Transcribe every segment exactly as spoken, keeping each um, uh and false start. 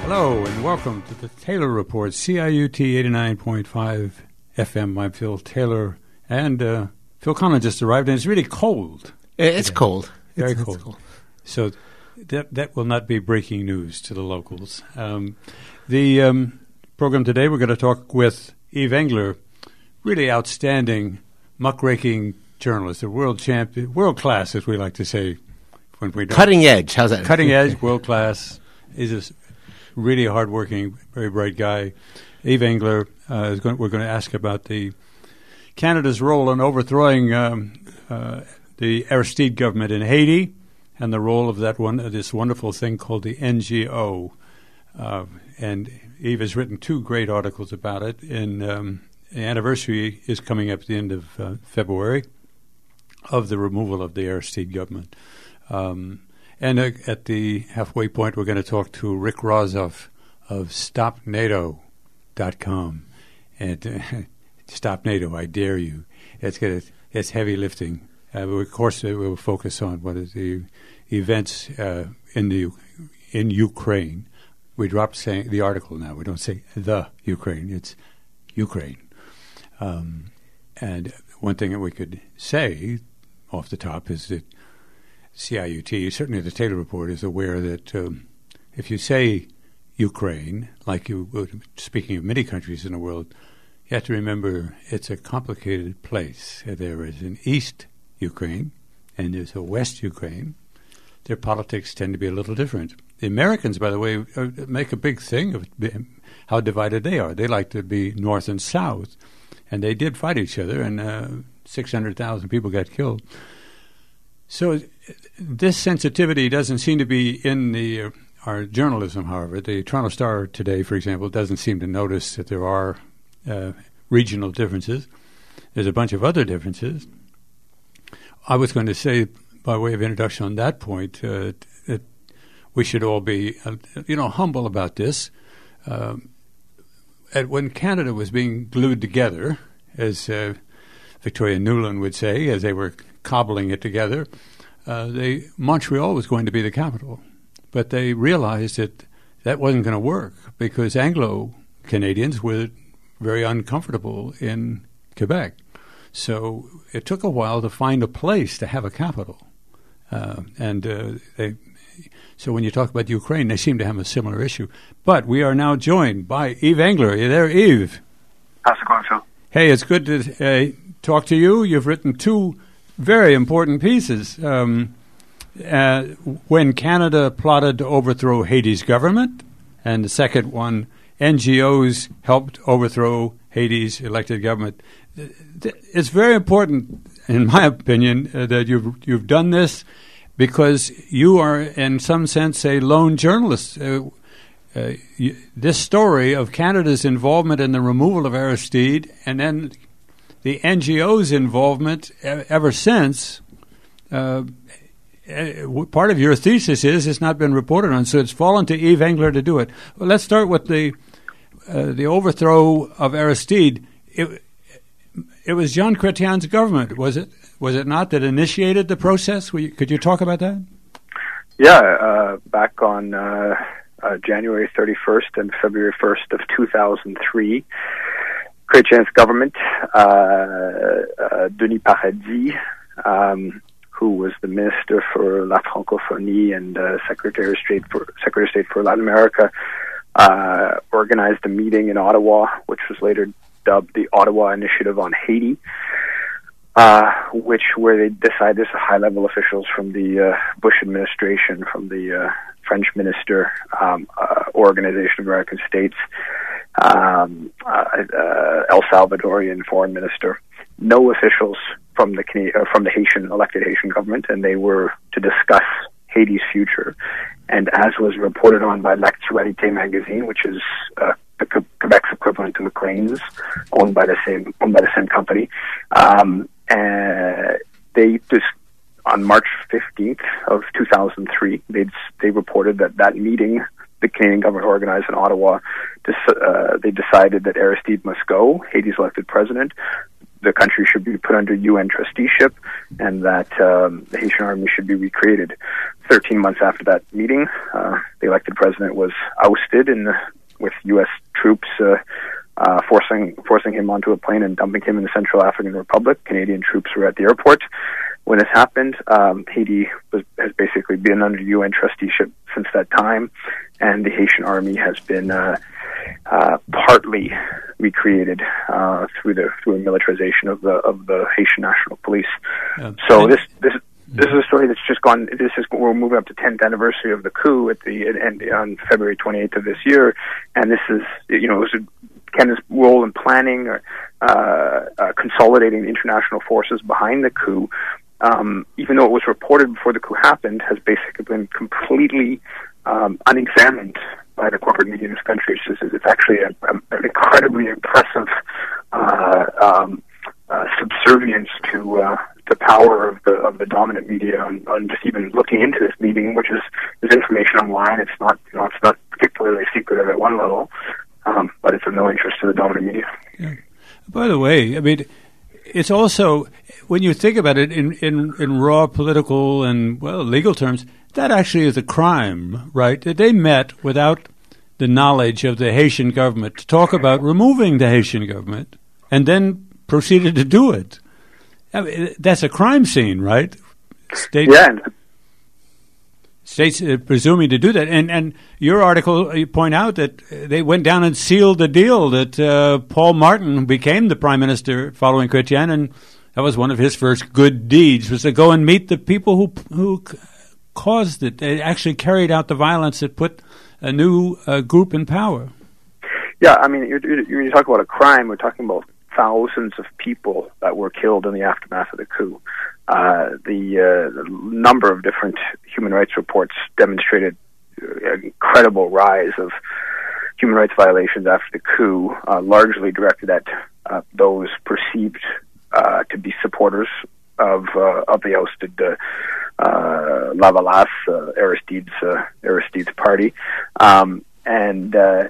Hello and welcome to the Taylor Report, C I U T eighty-nine point five F M. I'm Phil Taylor, and uh, Phil Conlon just arrived, and it's really cold. It's today. cold. Very it's, cold. It's cold. So that that will not be breaking news to the locals. Um, the um, program today, we're going to talk with Eve Engler, really outstanding muckraking journalist, a world champion, world class, as we like to say. When we Cutting edge. How's that? Cutting edge, world class. He's a really hardworking, very bright guy. Eve Engler, uh, is going, we're going to ask about the Canada's role in overthrowing um, uh, the Aristide government in Haiti, and the role of that one, uh, this wonderful thing called the N G O. Uh, and Eve has written two great articles about it. In um, the anniversary is coming up at the end of uh, February of the removal of the Aristide government. Um, and uh, at the halfway point, we're going to talk to Rick Rozoff of Stop NATO dot com. And uh, Stop NATO, I dare you. It's gonna, it's heavy lifting. Uh, but of course, uh, we'll focus on what is the events uh, in the in Ukraine. We dropped saying the article now. We don't say the Ukraine. It's Ukraine. Um, and one thing that we could say off the top is that C I U T, certainly the Taylor Report, is aware that um, if you say Ukraine, like you would, speaking of many countries in the world, you have to remember it's a complicated place. There is an East Ukraine and there's a West Ukraine. Their politics tend to be a little different. The Americans, by the way, uh, make a big thing of how divided they are. They like to be North and South, and they did fight each other, and uh, six hundred thousand people got killed. So this sensitivity doesn't seem to be in the uh, our journalism, however. The Toronto Star today, for example, doesn't seem to notice that there are uh, regional differences. There's a bunch of other differences. I was going to say, by way of introduction on that point, uh, that we should all be, uh, you know, humble about this. Um, at, when Canada was being glued together, as uh, Victoria Nuland would say, as they were cobbling it together, uh, they Montreal was going to be the capital. But they realized that that wasn't going to work because Anglo-Canadians were very uncomfortable in Quebec. So it took a while to find a place to have a capital. Uh, and uh, they, so when you talk about Ukraine, they seem to have a similar issue. But we are now joined by Eve Engler. Are you there, Eve? How's it going, Phil? Hey, it's good to uh, talk to you. You've written two very important pieces. Um, uh, when Canada plotted to overthrow Haiti's government, and the second one, N G Os helped overthrow Haiti's elected government. It's very important, in my opinion, uh, that you've you've done this because you are, in some sense, a lone journalist. Uh, uh, you, this story of Canada's involvement in the removal of Aristide and then the N G O's involvement e- ever since, uh, uh, part of your thesis is it's not been reported on, so it's fallen to Eve Engler to do it. Well, let's start with the uh, the overthrow of Aristide. It, it was Jean Chrétien's government, was it? Was it not, that initiated the process? You, could you talk about that? Yeah, uh, back on uh, uh, January thirty-first and February first of two thousand three, Chrétien's government, uh, uh, Denis Paradis, um, who was the Minister for La Francophonie and uh, Secretary of State for Secretary of State for Latin America, uh, organized a meeting in Ottawa, which was later dubbed the Ottawa Initiative on Haiti, uh, which where they decided, so high-level officials from the uh, Bush administration, from the uh, French minister, um, uh, Organization of American States, um, uh, uh, El Salvadorian foreign minister, no officials from the Canadian, uh, from the Haitian elected Haitian government, and they were to discuss Haiti's future. And as was reported on by L'Actualité magazine, which is uh, the Quebec's equivalent to Maclean's, owned by the same owned by the same company, um, and they just on March fifteenth of two thousand three, they they reported that that meeting the Canadian government organized in Ottawa, uh, they decided that Aristide must go, Haiti's elected president. the country should be put under U N trusteeship, and that um, the Haitian army should be recreated. Thirteen months after that meeting, uh, the elected president was ousted, and with U S troops uh, uh, forcing forcing him onto a plane and dumping him in the Central African Republic. Canadian troops were at the airport when this happened. Um, Haiti was, has basically been under U N trusteeship since that time, and the Haitian army has been uh, uh, partly recreated uh, through the through a militarization of the of the Haitian National Police. Yeah. So this this. This is a story that's just gone. This is we're moving up to tenth anniversary of the coup at the end on February twenty-eighth of this year, and this is you know it was Canada's role in planning or uh, uh, consolidating the international forces behind the coup. Um, even though it was reported before the coup happened, has basically been completely um, unexamined by the corporate media in this country. It's, just, it's actually a, a, an incredibly impressive uh, um, uh, subservience to. Uh, the power of the of the dominant media on, on just even looking into this meeting, which is there's information online. It's not you know it's not particularly secretive at one level, um, but it's of no interest to the dominant media. Yeah. By the way, I mean it's also when you think about it in, in, in raw political and well legal terms, that actually is a crime, right? That they met without the knowledge of the Haitian government to talk about removing the Haitian government, and then proceeded to do it. I mean, that's a crime scene, right? States, yeah. States uh, presuming to do that. And and your article, you point out that they went down and sealed the deal that uh, Paul Martin became the prime minister following Chrétien, and that was one of his first good deeds, was to go and meet the people who who caused it. They actually carried out the violence that put a new uh, group in power. Yeah, I mean, you're, you're, when you talk about a crime, we're talking about thousands of people that were killed in the aftermath of the coup. Uh, the, uh, the number of different human rights reports demonstrated an incredible rise of human rights violations after the coup, uh, largely directed at uh, those perceived uh, to be supporters of uh, of the ousted uh, uh, Lavalas, uh, Aristide's uh, Aristide's party, um, and. Uh,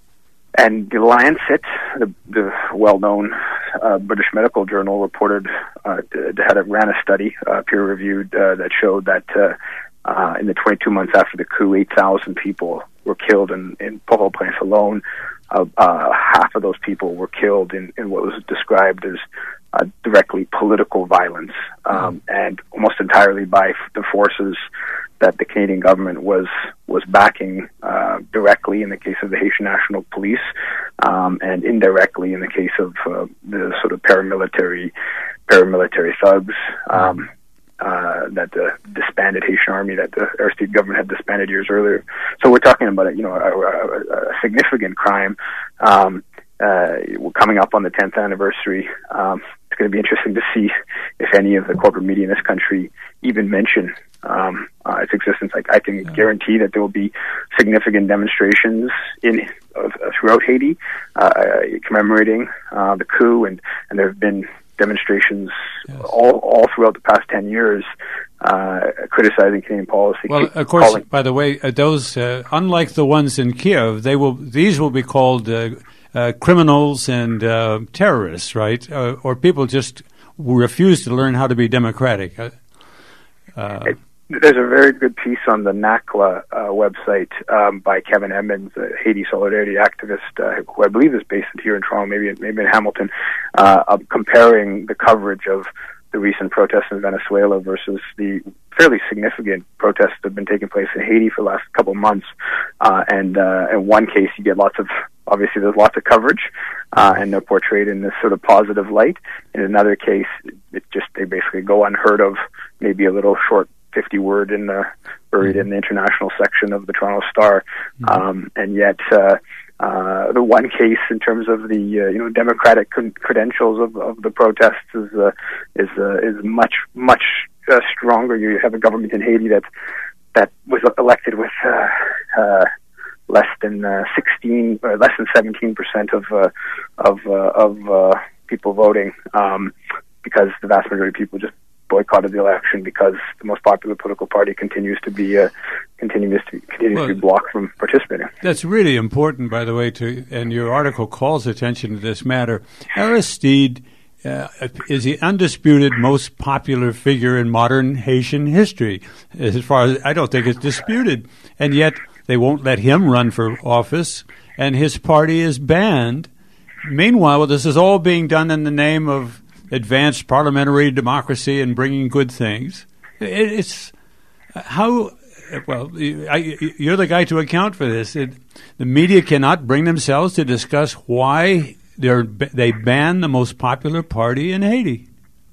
And the Lancet, the, the well-known uh, British medical journal, reported uh, had a, ran a study, uh, peer-reviewed, uh, that showed that uh, uh, in the twenty-two months after the coup, eight thousand people were killed in, in Port-au-Prince alone. Uh, uh, half of those people were killed in, in what was described as uh, directly political violence, um, and almost entirely by the forces that the Canadian government was was backing uh, directly in the case of the Haitian National Police, um, and indirectly in the case of uh, the sort of paramilitary paramilitary thugs um, uh, that the disbanded Haitian army that the Aristide government had disbanded years earlier. So we're talking about a, you know a, a, a significant crime. Um, uh, we're coming up on the tenth anniversary. Um, it's going to be interesting to see if any of the corporate media in this country even mention um, uh, its existence. Like, I can yeah. guarantee that there will be significant demonstrations in uh, throughout Haiti uh, commemorating uh, the coup, and, and there have been demonstrations yes. all all throughout the past ten years uh, criticizing Canadian policy. Well, of course, calling- by the way, uh, those uh, unlike the ones in Kiev, they will these will be called uh, uh, criminals and uh, terrorists, right? Uh, or people just refuse to learn how to be democratic. Uh, uh, There's a very good piece on the N A C L A uh, website um, by Kevin Emmons, a Haiti solidarity activist uh, who I believe is based here in Toronto, maybe maybe in Hamilton, uh, of comparing the coverage of the recent protests in Venezuela versus the fairly significant protests that have been taking place in Haiti for the last couple of months. Uh, and uh, in one case, you get lots of, obviously there's lots of coverage, uh, and they're portrayed in this sort of positive light. In another case, it just, they basically go unheard of, maybe a little short fifty word in the, buried in the international section of the Toronto Star. Mm-hmm. Um, and yet, uh, uh, the one case in terms of the, uh, you know, democratic con- credentials of, of the protests is, uh, is, uh, is much, much, uh, stronger. You have a government in Haiti that, that was elected with, uh, uh, less than, uh, sixteen, or less than seventeen percent of, uh, of, uh, of, uh, people voting, um, because the vast majority of people just boycotted the election because the most popular political party continues to be uh, continues to continues well, to be blocked from participating. That's really important, by the way. To and your article calls attention to this matter. Aristide uh, is the undisputed most popular figure in modern Haitian history. As far as I don't think it's disputed, and yet they won't let him run for office, and his party is banned. Meanwhile, this is all being done in the name of advanced parliamentary democracy and bringing good things. It, it's how. Well, I, you're the guy to account for this. It, the media cannot bring themselves to discuss why they're, they ban the most popular party in Haiti.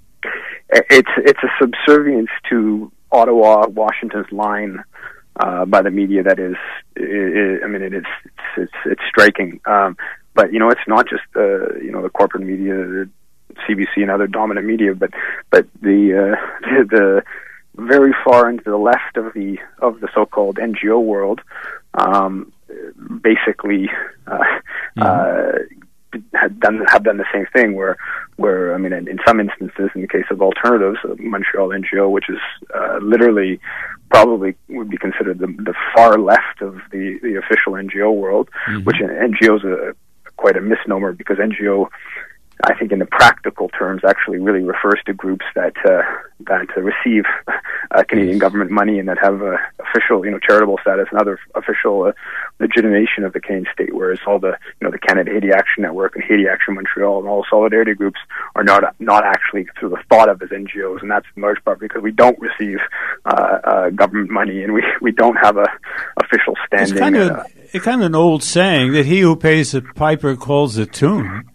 It's it's a subservience to Ottawa, Washington's line uh, by the media that is, it, I mean, it is it's it's, it's striking. Um, but you know, it's not just the you know the corporate media, the C B C and other dominant media, but but the uh, the, the very far into the left of the of the so-called N G O world, um, basically uh, mm-hmm. uh, have done have done the same thing. Where where I mean, in, in some instances, in the case of Alternatives, uh, Montreal N G O, which is uh, literally probably would be considered the, the far left of the, the official N G O world, mm-hmm. which N G O is a quite a misnomer because N G O, I think in the practical terms, actually really refers to groups that uh, that uh, receive uh, Canadian government money and that have uh, official, you know, charitable status and other official uh, legitimation of the Canadian state. Whereas all the, you know, the Canada Haiti Action Network and Haiti Action Montreal and all solidarity groups are not not actually sort of thought of as N G Os, and that's in large part because we don't receive uh, uh, government money and we we don't have a official standing. It's kind of uh, it's kind of an old saying that he who pays the piper calls the tune.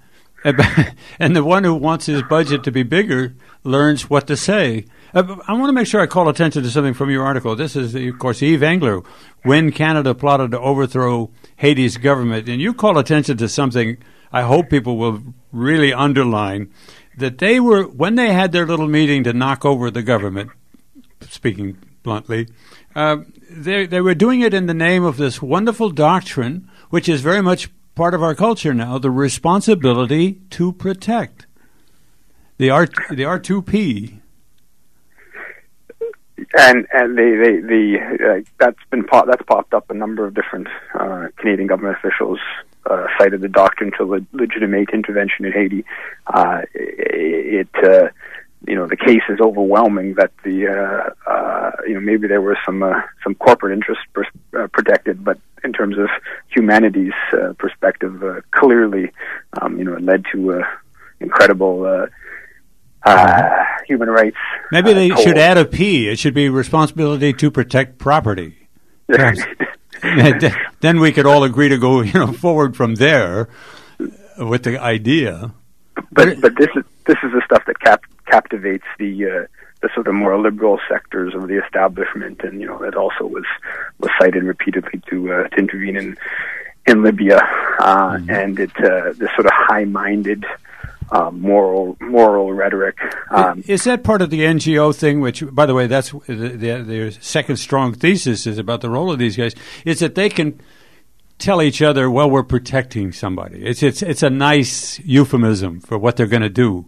And the one who wants his budget to be bigger learns what to say. I want to make sure I call attention to something from your article. This is, of course, Yves Engler, when Canada plotted to overthrow Haiti's government. And you call attention to something I hope people will really underline, that they were, when they had their little meeting to knock over the government, speaking bluntly, uh, they, they were doing it in the name of this wonderful doctrine, which is very much part of our culture now, the responsibility to protect. The R the R two P. And and they they the uh, that's been pop, that's popped up. A number of different uh, Canadian government officials uh, cited the doctrine to le- legitimate intervention in Haiti. Uh, it uh, you know the case is overwhelming that the uh, uh, you know maybe there were some uh, some corporate interests pers- uh, protected, but in terms of humanity's uh, perspective, uh, clearly, um, you know, it led to uh, incredible uh, uh, human rights. Maybe uh, they toll. should add a P. It should be responsibility to protect property. Then we could all agree to go, you know, forward from there with the idea. But but this is this is the stuff that cap- captivates the. Uh, the sort of more liberal sectors of the establishment, and you know that also was was cited repeatedly to uh, to intervene in in Libya, uh, mm-hmm. and it uh, this sort of high-minded uh, moral moral rhetoric. Um, is that part of the N G O thing? Which, by the way, that's the, the, their second strong thesis is about the role of these guys. Is that they can tell each other, well, we're protecting somebody. It's it's it's a nice euphemism for what they're going to do.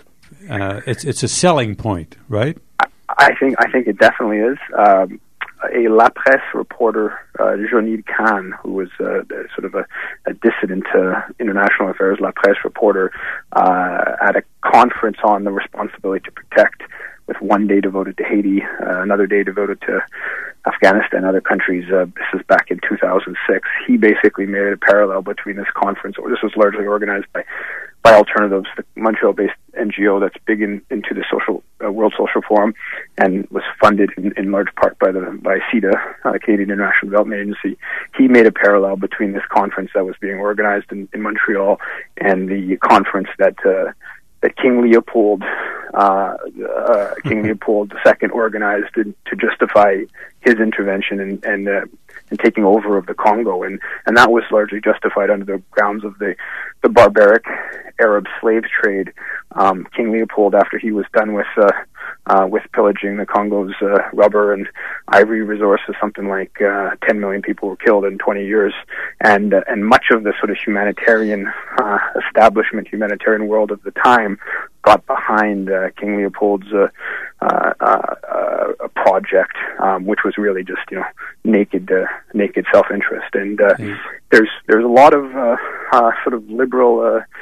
Uh, it's it's a selling point, right? I think I think it definitely is. Um, a La Presse reporter, uh, Jonid Khan, who was uh, sort of a, a dissident uh, international affairs La Presse reporter, uh, at a conference on the responsibility to protect, with one day devoted to Haiti, uh, another day devoted to Afghanistan and other countries. Uh, this is back in two thousand six. He basically made a parallel between this conference, or this was largely organized by by Alternatives, the Montreal-based N G O that's big in, into the social uh, World Social Forum, and was funded in, in large part by the by CIDA, uh, Canadian International Development Agency. He made a parallel between this conference that was being organized in, in Montreal and the conference that uh, that King Leopold, uh, uh, King Leopold the Second organized to, to justify his intervention and and, uh, and taking over of the Congo, and, and that was largely justified under the grounds of the the barbaric Arab slave trade. Um, King Leopold, after he was done with uh, uh, with pillaging the Congo's uh, rubber and ivory resources, something like uh, ten million people were killed in twenty years, and uh, and much of the sort of humanitarian uh, establishment, humanitarian world of the time got behind uh, King Leopold's uh, uh, uh, uh, project, um, which was really just you know naked uh, naked self interest. And uh, mm. there's there's a lot of uh, uh, sort of liberal. Uh,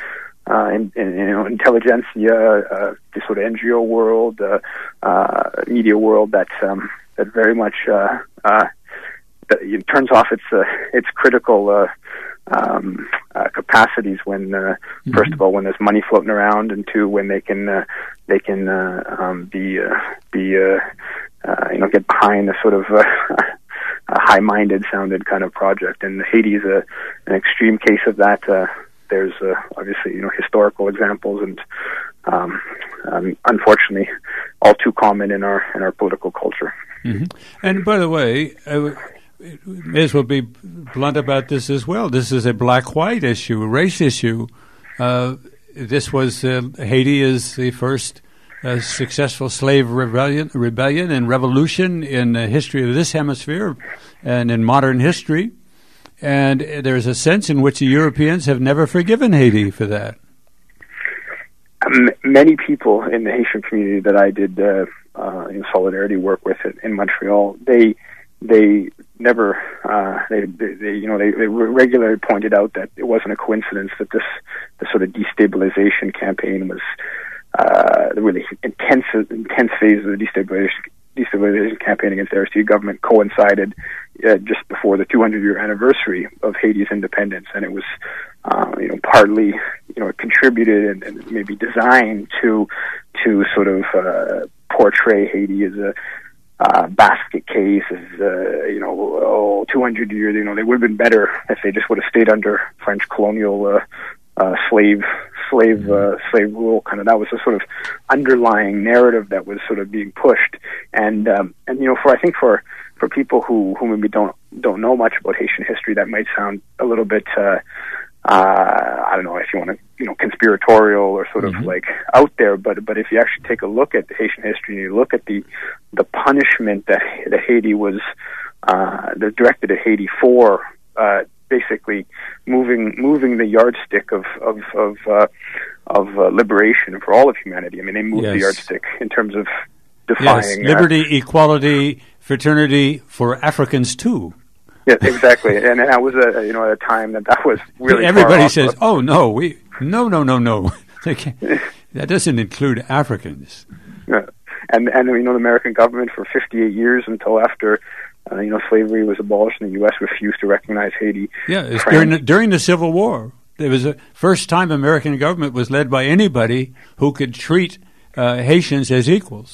uh, in, in, you know, intelligentsia, uh, the sort of N G O world, uh, uh, media world that um, that very much uh, uh, that it turns off its uh, its critical uh, um, uh, capacities when, uh, mm-hmm. first of all, when there's money floating around, and two, when they can uh, they can uh, um, be uh, be uh, uh, you know get behind a sort of uh, a high-minded sounded kind of project. And Haiti is a, an extreme case of that. Uh, there's uh, obviously you know historical examples, and um, um, unfortunately, all too common in our in our political culture. Mm-hmm. And by the way, uh, may as well be blunt about this as well. This is a black-white issue, a race issue. Uh, this was uh, Haiti is the first uh, successful slave rebellion, rebellion and revolution in the history of this hemisphere and in modern history. And there's a sense in which the Europeans have never forgiven Haiti for that. Um, many people in the Haitian community that I did uh, uh, in solidarity work with in Montreal, they they never uh, they, they, they you know they, they regularly pointed out that it wasn't a coincidence that this the sort of destabilization campaign was uh, the really intense intense phase of the destabilization destabilization campaign against the Aristide government coincided uh, just before the two hundred year anniversary of Haiti's independence, and it was uh, you know partly you know contributed and, and maybe designed to to sort of uh, portray Haiti as a Uh, basket case, as uh, you know, oh, two hundred years. You know, they would have been better if they just would have stayed under French colonial uh, uh, slave slave uh, slave rule. Kind of that was the sort of underlying narrative that was sort of being pushed. And um, and you know, for I think for for people who who maybe don't don't know much about Haitian history, that might sound a little bit. Uh, Uh, I don't know if you want to, you know, conspiratorial or sort mm-hmm. of like out there, but but if you actually take a look at the Haitian history and you look at the the punishment that that Haiti was uh, that directed at Haiti for uh, basically moving moving the yardstick of of of, uh, of uh, liberation for all of humanity. I mean, they moved yes. the yardstick in terms of defying yes. liberty, uh, equality, fraternity for Africans too. Yeah, exactly, and that was a you know at a time that that was really everybody far says, off. "Oh no, we no no no no, that doesn't include Africans." Yeah. And and you know the American government for fifty-eight years until after uh, you know slavery was abolished in the U S refused to recognize Haiti. Yeah, it's during the, during the Civil War. It was the first time American government was led by anybody who could treat uh, Haitians as equals.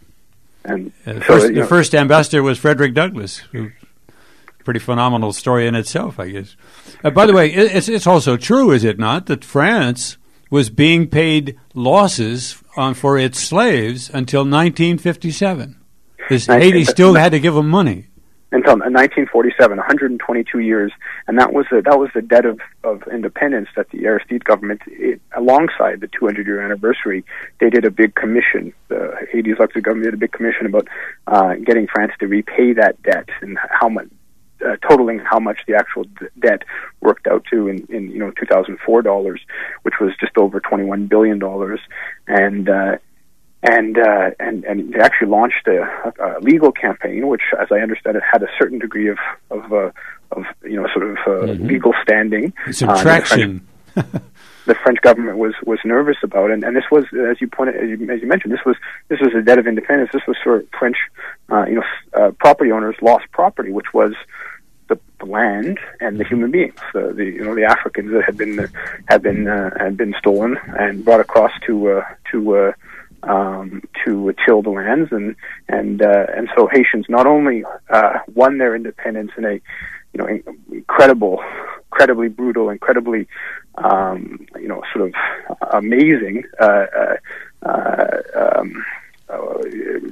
And uh, the, so, first, the know, first ambassador was Frederick Douglass, who. Pretty phenomenal story in itself, I guess. Uh, by the way, it's it's also true, is it not, that France was being paid losses on, for its slaves until nineteen fifty-seven. Haiti still had to give them money. Until nineteen forty-seven, one hundred twenty-two years, and that was the, that was the debt of, of independence that the Aristide government, it, alongside the two hundred year anniversary, they did a big commission. The Haiti's elected government did a big commission about uh, getting France to repay that debt and how much. Uh, totaling how much the actual d- debt worked out to in, in you know two thousand four dollars, which was just over twenty-one billion dollars, and uh, and uh, and and they actually launched a, a legal campaign, which, as I understand it, had a certain degree of of, uh, of you know sort of uh, mm-hmm. legal standing. Subtraction. Uh, the French government was, was nervous about, and, and this was, as you pointed, as you, as you mentioned, this was this was a debt of independence. This was for French, uh, you know, uh, property owners lost property, which was the, the land and the human beings, the, the you know the Africans that had been uh, had been uh, had been stolen and brought across to uh, to uh, um, to uh, till the lands, and and uh, and so Haitians not only uh, won their independence in a you know incredible, incredibly brutal, incredibly um, you know sort of amazing uh, uh, uh, um, uh,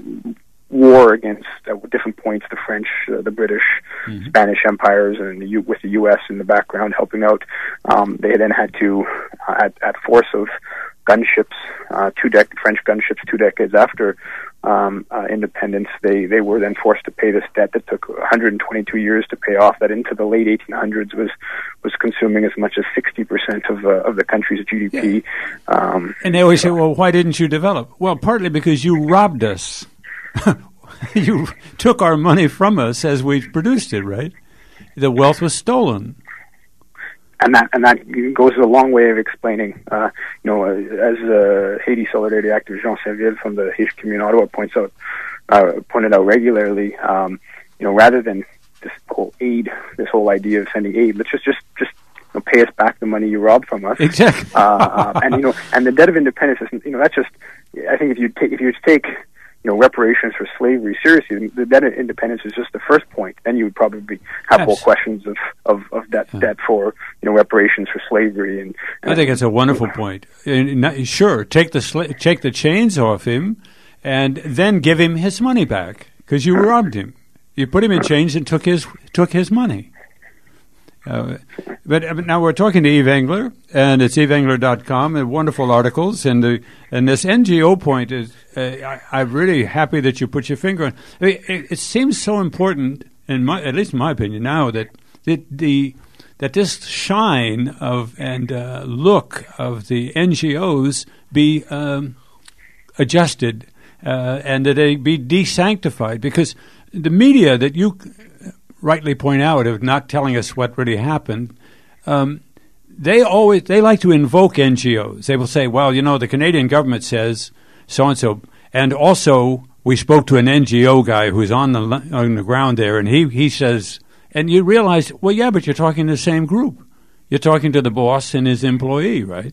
war against uh, different points the French, uh, the British, mm-hmm. Spanish empires, and the U- with the U S in the background helping out. Um, they then had to, uh, at, at force of gunships, uh, two dec- French gunships, two decades after um, uh, independence, they, they were then forced to pay this debt that took one hundred twenty-two years to pay off. That into the late eighteen hundreds was was consuming as much as sixty percent of uh, of the country's G D P. Yeah. Um, and they always say, "Well, why didn't you develop?" Well, partly because you robbed us. You took our money from us as we produced it, right? The wealth was stolen. and that and that goes a long way of explaining, uh, you know, as uh, Haiti solidarity activist Jean Saint-Ville from the Haitian community in Ottawa points out, uh, pointed out regularly. Um, you know, rather than this whole aid, this whole idea of sending aid, let's just just just you know, pay us back the money you robbed from us. Exactly. uh, uh, and you know, and the debt of independence is, you know, that's just. I think if you take if you take you know, reparations for slavery seriously, the debt of independence is just the first point. Then you would probably have whole questions of, of, of debt, yeah. debt for, you know, reparations for slavery. And, and I think it's a wonderful point. Sure, take the sla- take the chains off him, and then give him his money back because you robbed him. You put him in chains and took his took his money. Uh, but uh, now we're talking to Yves Engler, and it's yves engler dot com, and wonderful articles. And the and this N G O point is, uh, I, I'm really happy that you put your finger on. I mean, it, it seems so important, in my, at least in my opinion, now that the, the that this shine of and uh, look of the N G Os be um, adjusted, uh, and that they be desanctified, because the media that you rightly point out of not telling us what really happened, um, they always they like to invoke N G Os. They will say, well, you know, the Canadian government says so-and-so, and also we spoke to an N G O guy who's on the on the ground there, and he, he says, and you realize, well, yeah, but you're talking to the same group. You're talking to the boss and his employee, right?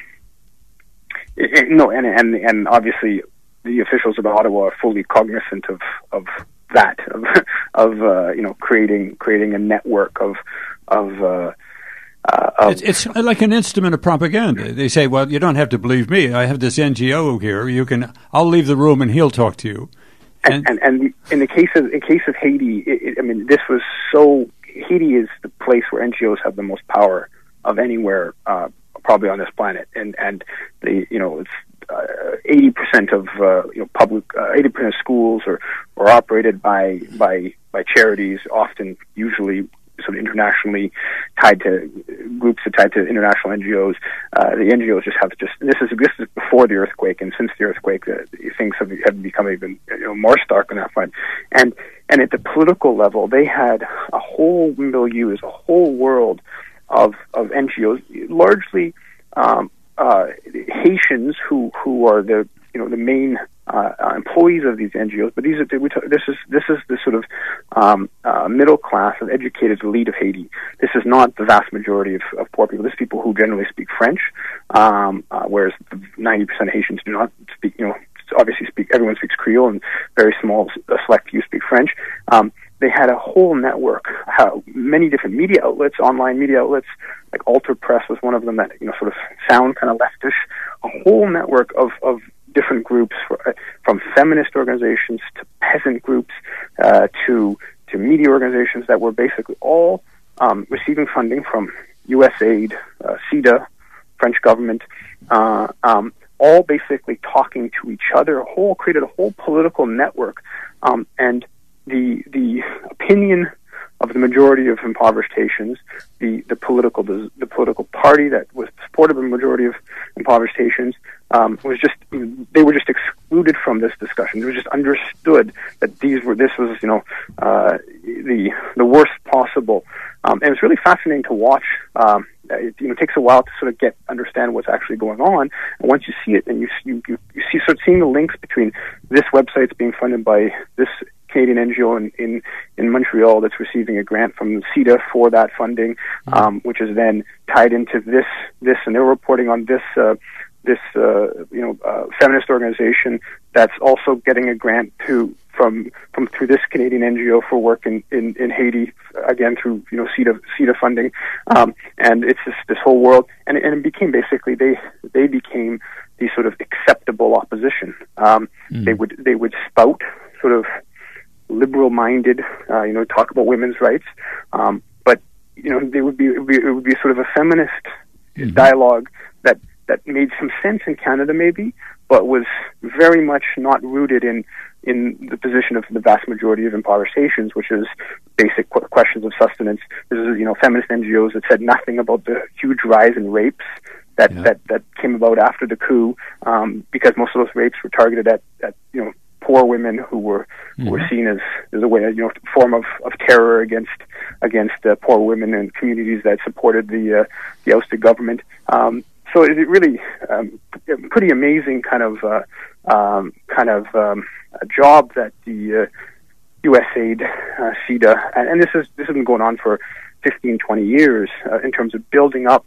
No, and and, and obviously the officials of Ottawa are fully cognizant of, of that of, of uh, you know creating creating a network of of, uh, uh, of it's, it's like an instrument of propaganda. They say, well, you don't have to believe me. I have this N G O here. You can. I'll leave the room and he'll talk to you. And and, and, and in the case of in case of Haiti, it, it, I mean, this was so. Haiti is the place where N G Os have the most power of anywhere, uh, probably on this planet, and and the you know it's. Eighty uh, percent of uh, you know public, eighty uh, percent of schools are, are operated by by by charities, often usually sort of internationally tied to groups that tied to international N G Os. Uh, the N G Os just have just this is this is before the earthquake, and since the earthquake, uh, things have, have become even you know, more stark on that front. And and at the political level, they had a whole milieu, a whole world of of N G Os, largely. Um, Uh, Haitians who who are the you know the main uh, uh, employees of these N G Os, but these are we t- this is this is the sort of um, uh, middle class and educated elite of Haiti. This is not the vast majority of, of poor people. This is people who generally speak French, um, uh, whereas ninety percent of Haitians do not speak. You know, obviously speak. Everyone speaks Creole, and very small uh, select few speak French. Um, They had a whole network, how many different media outlets, online media outlets, like Alter Press was one of them that, you know, sort of sound kind of leftish, a whole network of, of different groups, for, uh, from feminist organizations to peasant groups uh, to to media organizations that were basically all um, receiving funding from U S aid, uh, C I D A, French government, uh, um, all basically talking to each other, a whole created a whole political network, um, and The the opinion of the majority of impoverished Haitians, the the political the, the political party that was supportive of the majority of impoverished Haitians, um, was just they were just excluded from this discussion. It was just understood that these were this was you know uh, the the worst possible, um, and it's really fascinating to watch. Um, it you know takes a while to sort of get understand what's actually going on, and once you see it, and you you you see start seeing the links between this website's being funded by this Canadian N G O in, in, in Montreal that's receiving a grant from C I D A for that funding, um, which is then tied into this, this, and they're reporting on this, uh, this, uh, you know, uh, feminist organization that's also getting a grant to, from, from, through this Canadian N G O for work in, in, in Haiti, again, through, you know, C I D A, C I D A funding. Um, and it's this, this whole world, and, and it became basically, they, they became the sort of acceptable opposition. Um, mm. they would, they would spout sort of, liberal-minded, uh, you know, talk about women's rights, um, but you know, they would be it, would be it would be sort of a feminist mm-hmm. dialogue that that made some sense in Canada, maybe, but was very much not rooted in in the position of the vast majority of impoverished Haitians, which is basic qu- questions of sustenance. This is you know feminist N G Os that said nothing about the huge rise in rapes that yeah. that that came about after the coup, um, because most of those rapes were targeted at at you know. poor women who were mm-hmm. who were seen as, as a way, you know, form of, of terror against against uh, poor women and communities that supported the uh, the ousted government. Um, so it's really um, pretty amazing kind of uh, um, kind of um, a job that the uh, U S A I D, uh, CIDA, and, and this is this has been going on for fifteen, twenty years uh, in terms of building up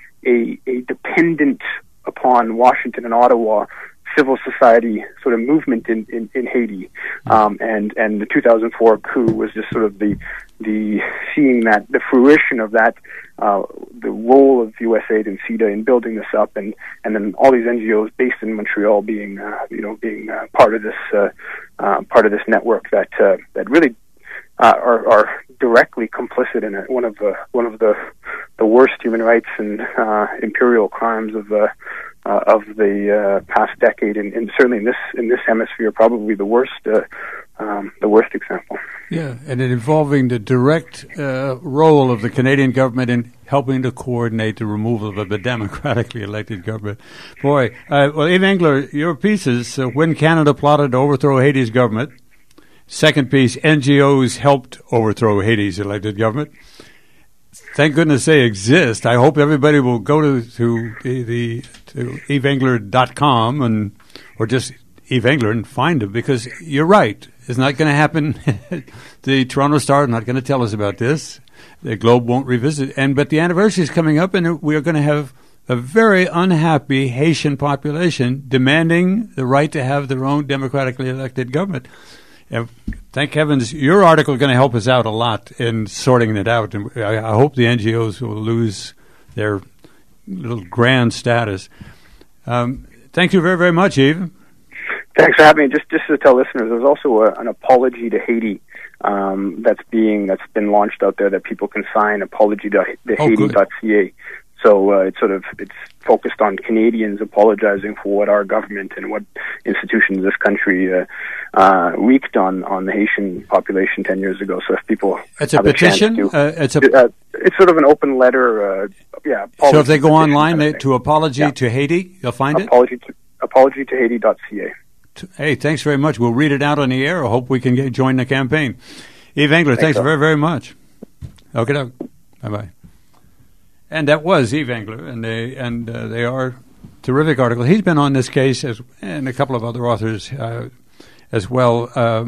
a, a dependent upon Washington and Ottawa civil society sort of movement in, in, in Haiti. Um, and, and the two thousand four coup was just sort of the, the seeing that, the fruition of that, uh, the role of U S A I D and CIDA in building this up, and, and then all these N G Os based in Montreal being, uh, you know, being uh, part of this, uh, uh, part of this network that, uh, that really uh, are, are directly complicit in it. One of the, one of the, the worst human rights and, uh, imperial crimes of, uh, Uh, of the uh, past decade, and, and certainly in this in this hemisphere, probably the worst uh, um, the worst example. Yeah, and it involving the direct uh, role of the Canadian government in helping to coordinate the removal of the democratically elected government. Boy, uh, well, Eve Engler, your pieces, uh, When Canada Plotted to Overthrow Haiti's Government. Second piece, N G Os Helped Overthrow Haiti's Elected Government. Thank goodness they exist. I hope everybody will go to, to the, the to eve engler dot com and or just Eve Engler and find them, because you're right. It's not going to happen. The Toronto Star is not going to tell us about this. The Globe won't revisit. And but the anniversary is coming up, and we are going to have a very unhappy Haitian population demanding the right to have their own democratically elected government. And thank heavens, your article is going to help us out a lot in sorting it out. And I, I hope the N G Os will lose their little grand status. Um, thank you very, very much, Eve. Thanks for having me. Just, just to tell listeners, there's also a, an apology to Haiti um, that's being that's been launched out there that people can sign. apology to haiti dot c a. So uh, it's sort of it's focused on Canadians apologizing for what our government and what institutions of this country uh, uh, wreaked on, on the Haitian population ten years ago. So if people it's a have petition, a chance to, uh, it's a uh, it's sort of an open letter. Uh, yeah. So if they go online they, to apology yeah. to Haiti, you'll find apology it. To, apology to haiti dot c a. Hey, thanks very much. We'll read it out on the air. I hope we can get, join the campaign. Eve Engler, thanks, thanks so. very, very much. Okay, bye bye. And that was Eve Engler, and they and uh, they are terrific articles. He's been on this case, as and a couple of other authors uh, as well. Uh,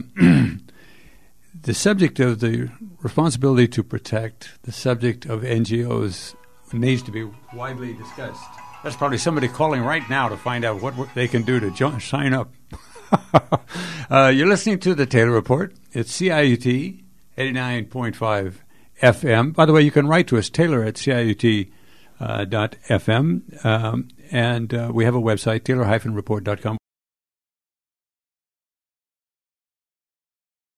the subject of the responsibility to protect, the subject of N G Os needs to be widely discussed. That's probably somebody calling right now to find out what, what they can do to join, sign up. uh, you're listening to the Taylor Report. It's C I U T eighty-nine point five F M. By the way, you can write to us, Taylor at C I U T dot F M. Um, and uh, we have a website, taylor dash report dot com.